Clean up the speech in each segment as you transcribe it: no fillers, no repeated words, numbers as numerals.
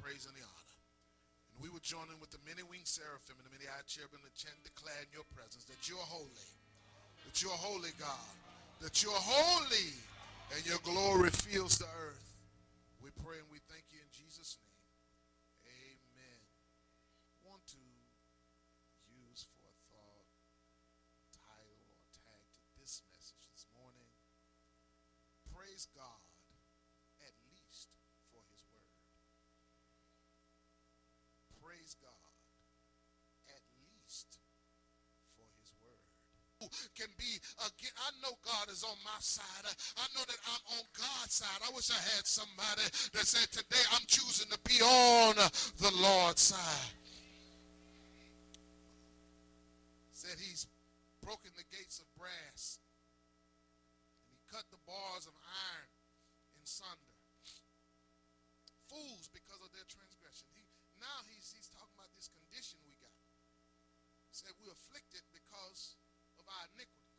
praise, and the honor. And we would join in with the many-winged seraphim and the many-eyed cherubim to chant and declare in your presence that you are holy, that you are holy, God, that you are holy, and your glory fills the earth. We pray and we thank you in Jesus' name. Amen. I want to use for a thought, title, or tag to this message this morning. Praise God, at least for his word. Praise God, at least for his word. Can be again. I know God is on my side. I know that I'm on God's side. I wish I had somebody that said, today I'm choosing to be on the Lord's side. Said he's broken the gates of brass and he cut the bars of iron in sunder. Fools because of their transgression. Now he's talking about this condition we got. He said we're afflicted because of our iniquities.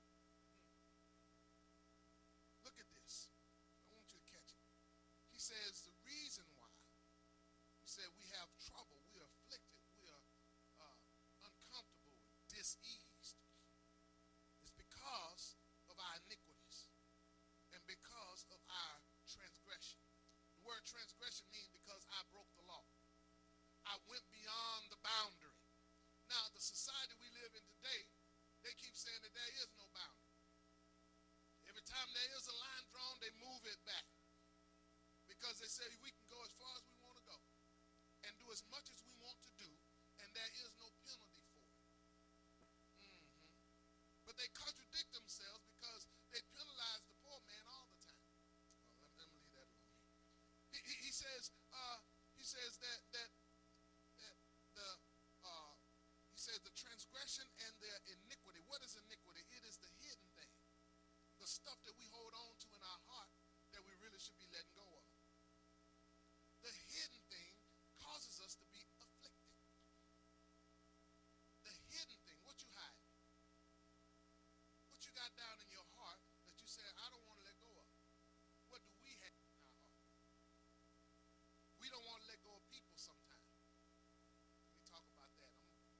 Look at this. I want you to catch it. He says the reason why. He said we have trouble, we are afflicted, we are uncomfortable, diseased. It's because of our iniquities and because of our transgression. The word transgression means because I broke the law. I went beyond the boundary. Now, the society we live in today, they keep saying that there is no boundary. Every time there is a line drawn, they move it back. Because they say we can go as far as we want to go and do as much as we want to do, and there is no penalty for it. But they contradict themselves because they penalize the poor man all the time. Well, let me leave that alone. He says that the transgression and their iniquity. What is iniquity? It is the hidden thing, the stuff that we hold on to in our heart that we really should be letting go of. The hidden thing causes us to be afflicted. The hidden thing, what you hide, what you got down in your heart that you say, I don't want to let go of. What do we have in our heart? We don't want to let go of people sometimes. Let me talk about that.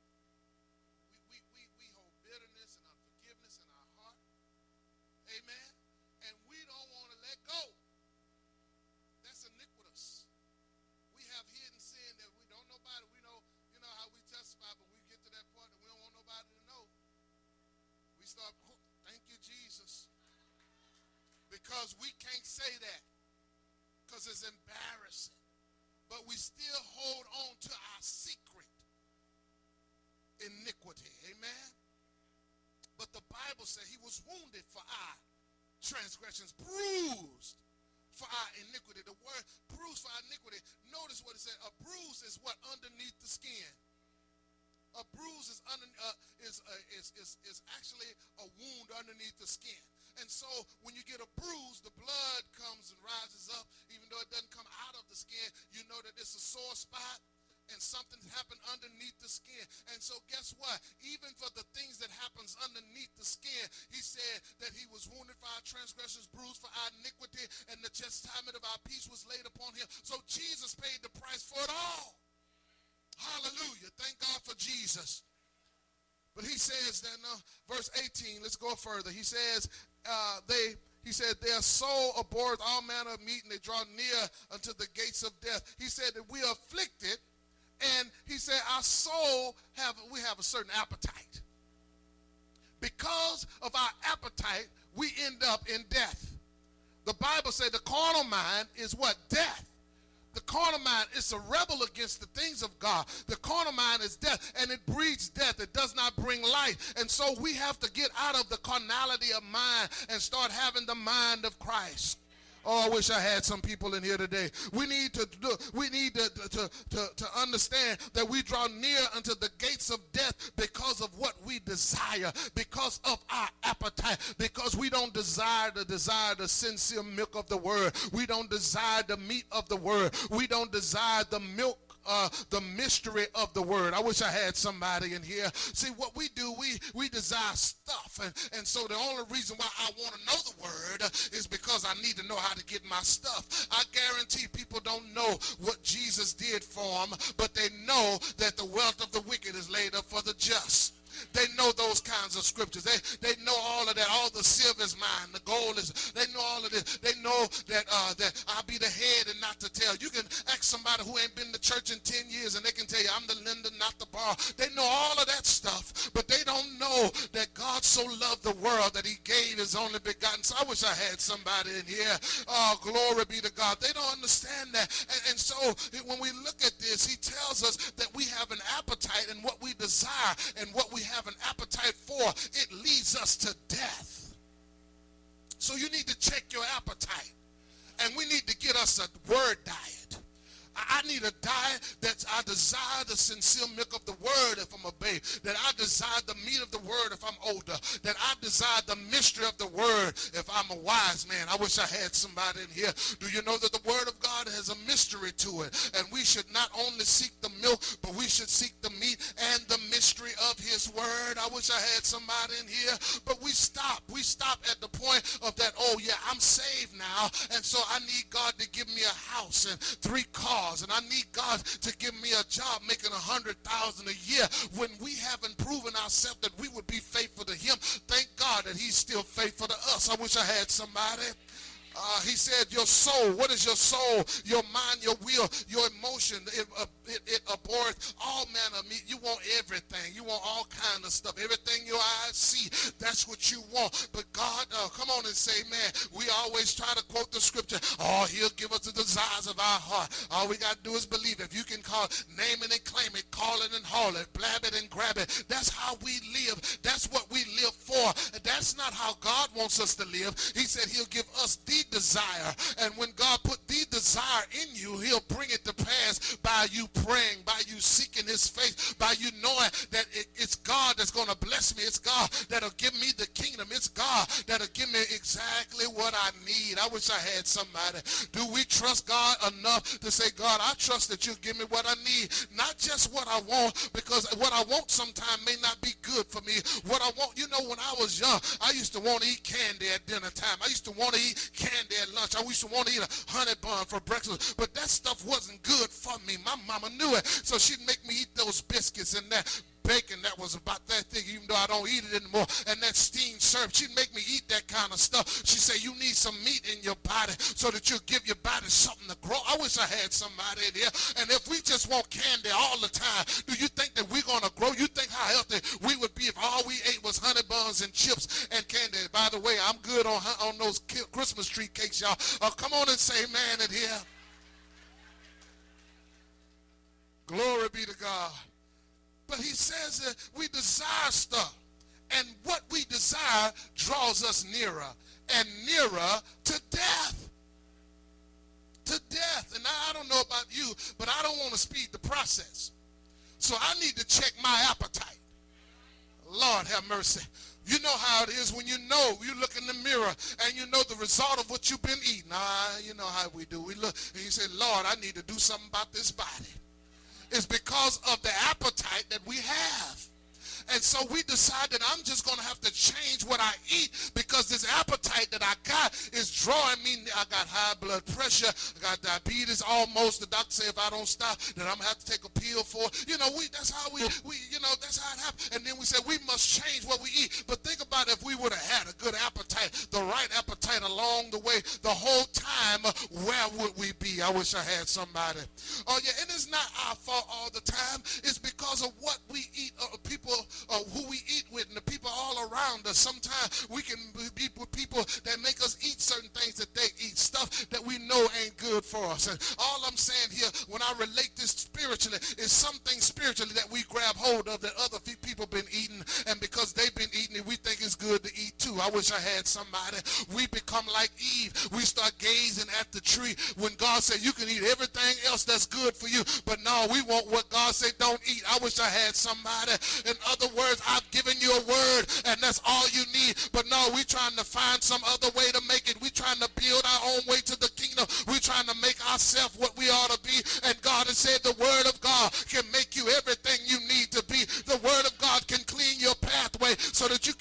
We hold bitterness and unforgiveness in our heart. Amen. And we don't want to let go. That's iniquitous. We have hidden sin that we don't nobody. We know, you know how we testify, but we get to that point that we don't want nobody to know. We start, oh, thank you, Jesus. Because we can't say that. Because it's embarrassing. But we still hold on to our secret iniquity. Amen. But the Bible said he was wounded for our transgressions, bruised for our iniquity. The word bruised for our iniquity. Notice what it said. A bruise is what underneath the skin. A bruise is actually a wound underneath the skin. And so when you get a bruise, the blood comes and rises up. Even though it doesn't come out of the skin, you know that it's a sore spot and something happened underneath the skin. And so guess what? Even for the things that happens underneath the skin, he said that he was wounded for our transgressions, bruised for our iniquity, and the chastisement of our peace was laid upon him. So Jesus paid the price for it all. Hallelujah. Thank God for Jesus. But he says that verse 18, let's go further. He says their soul abhorreth all manner of meat, and they draw near unto the gates of death. He said that we are afflicted, and he said our soul we have a certain appetite. Because of our appetite, we end up in death. The Bible said the carnal mind is what? Death. The carnal mind is a rebel against the things of God. The carnal mind is death, and it breeds death. It does not bring life. And so we have to get out of the carnality of mind and start having the mind of Christ. Oh, I wish I had some people in here today. We need to understand that we draw near unto the gates of death because of what we desire, because of our appetite, because we don't desire the sincere milk of the word. We don't desire the meat of the word. We don't desire the milk, the mystery of the word. I wish I had somebody in here. See, what we do, we desire stuff. off. And so the only reason why I want to know the word is because I need to know how to get my stuff. I guarantee people don't know what Jesus did for them, but they know that the wealth of the wicked is laid up for the just. They know those kinds of scriptures. They know all of that. All the silver is mine. The gold is. They know all of this. They know that I'll be the head and not the tail. You can ask somebody who ain't been to church in 10 years and they can tell you I'm the lender, not the borrower. They know all of that stuff, but they don't know that God so loved the world that he gave his only begotten. So I wish I had somebody in here. Oh, glory be to God. They don't understand that. And so when we look at this, he tells us that we have an appetite, and what we desire and what we have an appetite for, it leads us to death. So you need to check your appetite, and we need to get us a word diet. I need a diet that I desire the sincere milk of the word if I'm a babe, that I desire the meat of the word if I'm older, that I desire the mystery of the word if I'm a wise man. I wish I had somebody in here. Do you know that the word of God has a mystery to it? And we should not only seek the milk, but we should seek the meat and the mystery of his word. I wish I had somebody in here. But we stop at the point of that, oh yeah, I'm saved now, and so I need God to give me a house and 3 cars. And I need God to give me a job making $100,000 a year, when we haven't proven ourselves that we would be faithful to him. Thank God that he's still faithful to us. I wish I had somebody. He said your soul. What is your soul? Your mind, your will, your emotion. It abhors all manner of meat. You want everything. You want all kind of stuff. Everything your eyes see, that's what you want. But God, come on and say, man, we always try to quote the scripture. Oh, he'll give us the desires of our heart. All we got to do is believe. If you can call it, name it and claim it, call it and haul it, blab it and grab it. That's how we live. That's what we live for. That's not how God wants us to live. He said he'll give us the desire, and when God put the desire in you, he'll bring it to pass by you praying, by you seeking his face, by you knowing that it's God that's going to bless me. It's God that'll give me the kingdom. It's God that'll give me exactly what I need. I wish I had somebody. Do we trust God enough to say, God, I trust that you'll give me what I need, not just what I want, because what I want sometimes may not be good for me. What I want, you know, when I was young, I used to want to eat candy at dinner time. I used to want to eat candy at lunch. I used to want to eat a honey bun for breakfast, but that stuff wasn't good for me. My mama knew it, so she'd make me eat those biscuits and that bacon that was about that thing, even though I don't eat it anymore, and that steamed syrup. She'd make me eat that kind of stuff. She said, you need some meat in your body so that you'll give your body something to grow. I wish I had somebody in here. And if we just want candy all the time, do you think that we're going to grow? You think how healthy we would be if all we ate was honey buns and chips and candy? By the way, I'm good on those Christmas tree cakes, y'all. Come on and say amen in here. Glory be to God. But he says that we desire stuff, and what we desire draws us nearer and nearer to death. To death. And I don't know about you, but I don't want to speed the process. So I need to check my appetite. Lord have mercy. You know how it is when you look in the mirror and you know the result of what you've been eating. You know how we do. We look and you say, Lord, I need to do something about this body. It's because of the appetite that we have. And so we decided I'm just going to have to change what I eat, because this appetite that I got is drawing me. I got high blood pressure. I got diabetes almost. The doctor said if I don't stop, then I'm going to have to take a pill for it. You know, that's how that's how it happened. And then we said we must change what we eat. But think about if we would have had a good appetite, the right appetite along the way, the whole time, where would we be? I wish I had somebody. Oh, yeah, it is not our fault all the time. It's because of what we eat, people who we eat with, and the people all around us. Sometimes we can be with people that make us eat certain things that they eat, stuff that we know ain't good for us. And all I'm saying here, when I relate this spiritually, is something spiritually that we grab hold of that other people been eating, and because they've been eating it, we think it's good to eat too. I wish I had somebody. We become like Eve. We start gazing at the tree when God said you can eat everything else that's good for you, but no, we want what God said don't eat. I wish I had somebody. In other words, I've given you a word and that's all you need, but no, we're trying to find some other way to make it. We're trying to build our own way to the kingdom. We're trying to make ourselves what we ought to be, and God has said the word of God can make you everything you need to be. The word of God can clean your pathway so that you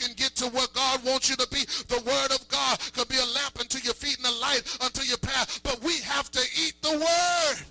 can get to where God wants you to be. The word of God could be a lamp unto your feet and a light unto your path. But we have to eat the word.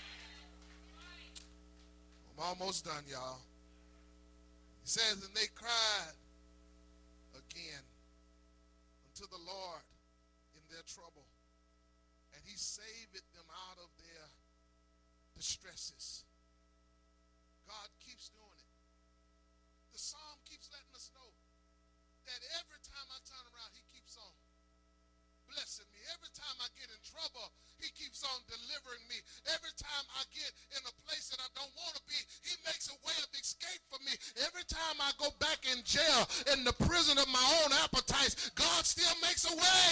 I'm almost done, y'all. He says, and they cried again unto the Lord in their trouble, and he saved them out of their distresses. God keeps doing it. The psalm keeps letting us know that every time I turn around, he keeps on blessing me. Every time I get in trouble, he keeps on delivering me. Every time I get in a place that I don't want to be, he makes a way of escape for me. Every time I go back in jail, in the prison of my own appetites, God still makes a way.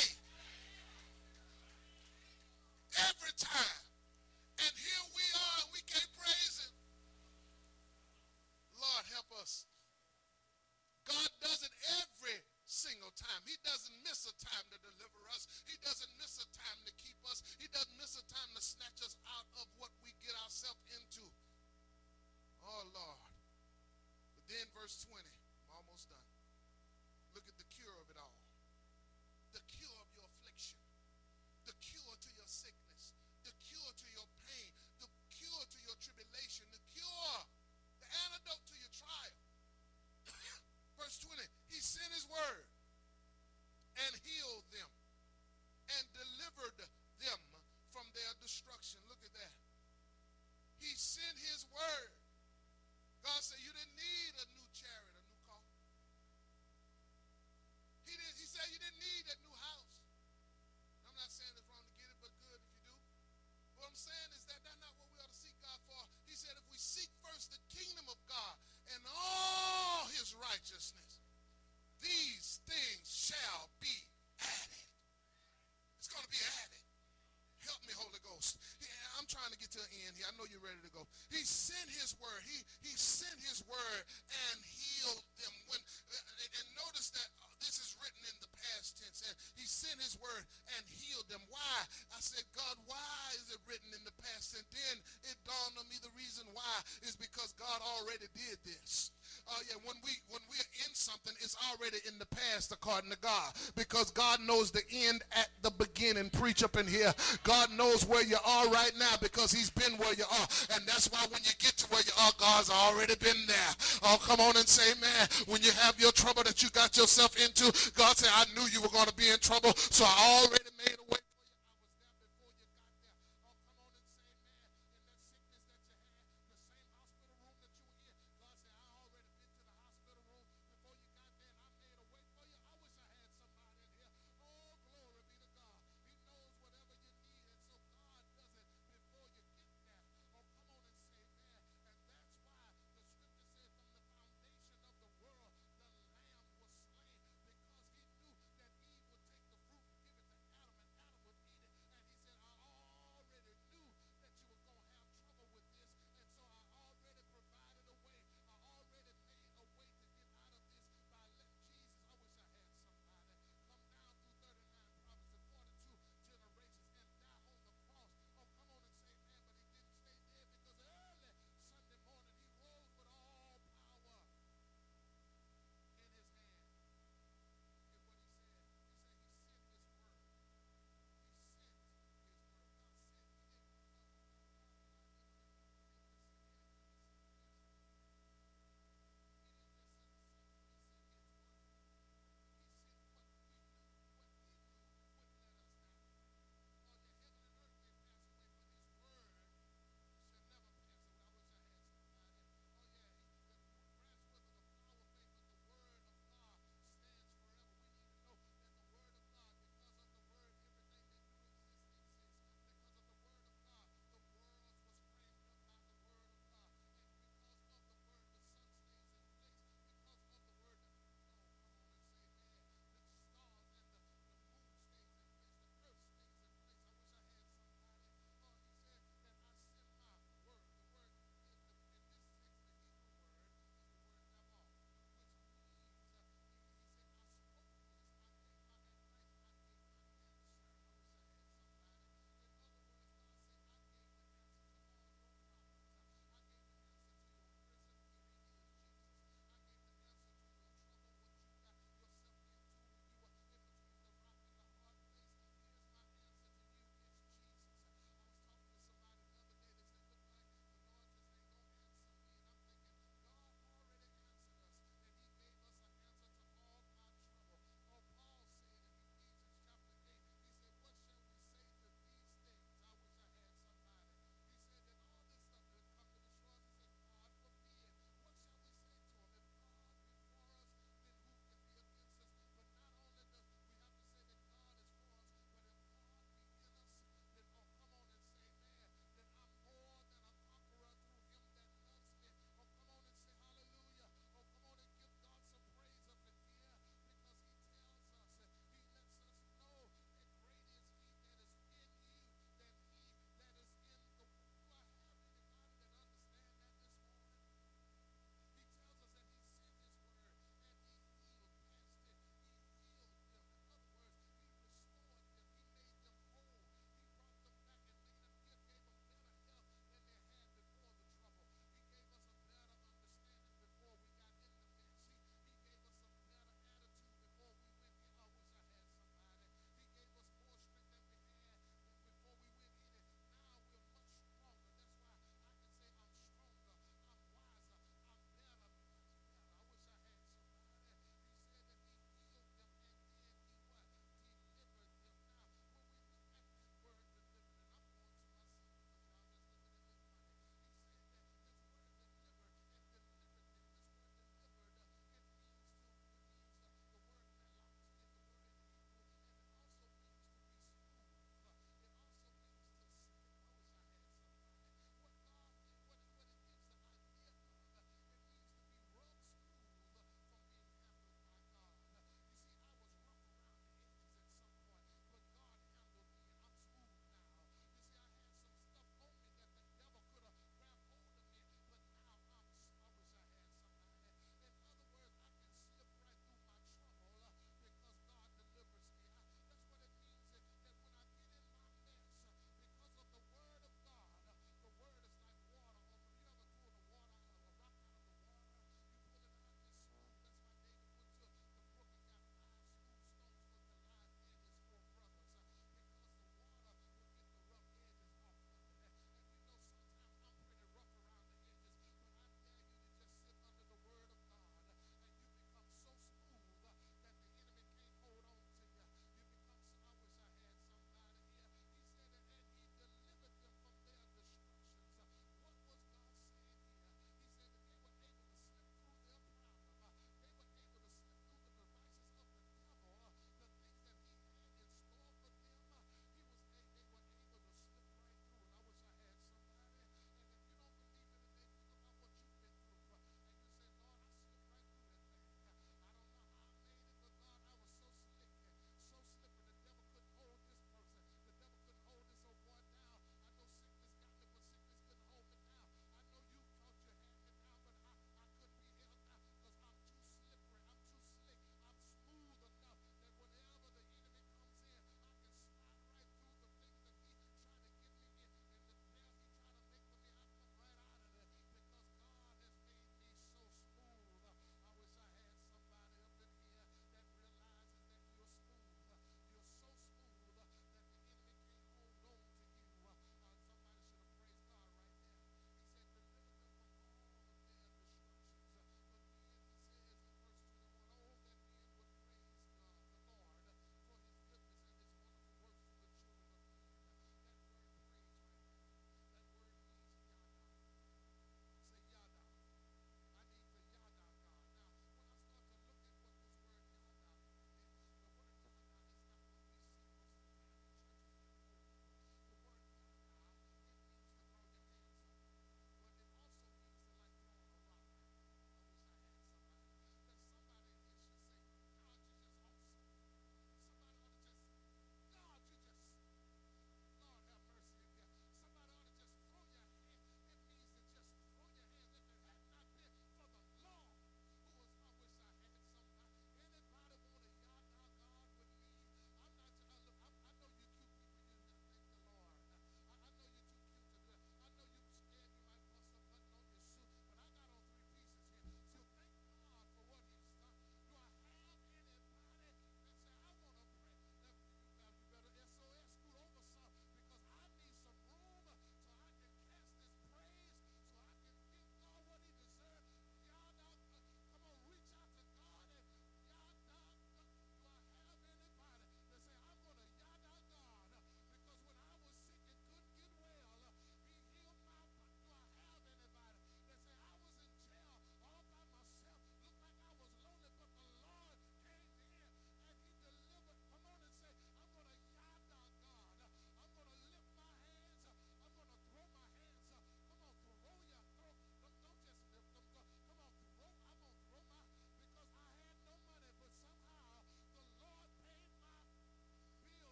Every time. And here we are, and we can't praise him. Lord, help us. God does it every single time. He doesn't miss a time to deliver us. He doesn't miss a time to keep us. He doesn't miss a time to snatch us out of what we get ourselves into. Oh, Lord. But then verse 20, I'm almost done. Look at the cure of it all. The cure of your affliction. The cure to your sickness. The cure to your pain. The cure to your tribulation. The cure, the antidote to your trial. Verse 20, he sent his word and healed them and delivered them from their destruction. Look at that. He sent his word. God said you didn't need a new chariot, a new car. He said you didn't need a new house. I'm not saying it's wrong to get it, but good if you do. What I'm saying is that that's not what we ought to seek God for. He said if we seek first the kingdom of God and all his righteousness, these things shall be added. It's going to be added. Help me, Holy Ghost. Yeah, I'm trying to get to the end here. I know you're ready to go. He sent his word. He sent his word and healed them. And notice that this is written in the past tense. And he sent his word and healed them. Why? I said, God, why is it written in the past? And then it dawned on me the reason why is because God already did this. When we're in something, it's already in the past according to God, because God knows the end at the beginning. Preach up in here. God knows where you are right now because he's been where you are, and that's why when you get to where you are, God's already been there. Oh, come on and say, man, when you have your trouble that you got yourself into, God said, I knew you were going to be in trouble, so I already made a way